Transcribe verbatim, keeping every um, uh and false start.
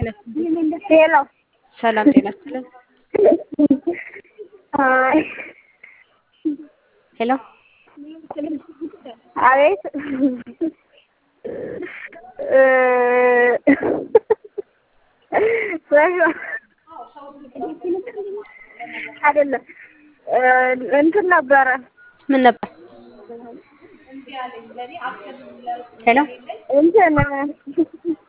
ሄሎ ሰላም ጤና ይስጥልን። አይ ሄሎ አቤት እ አይደለም እንትን ነበረ። ምን ነበር? ሄሎ እንትን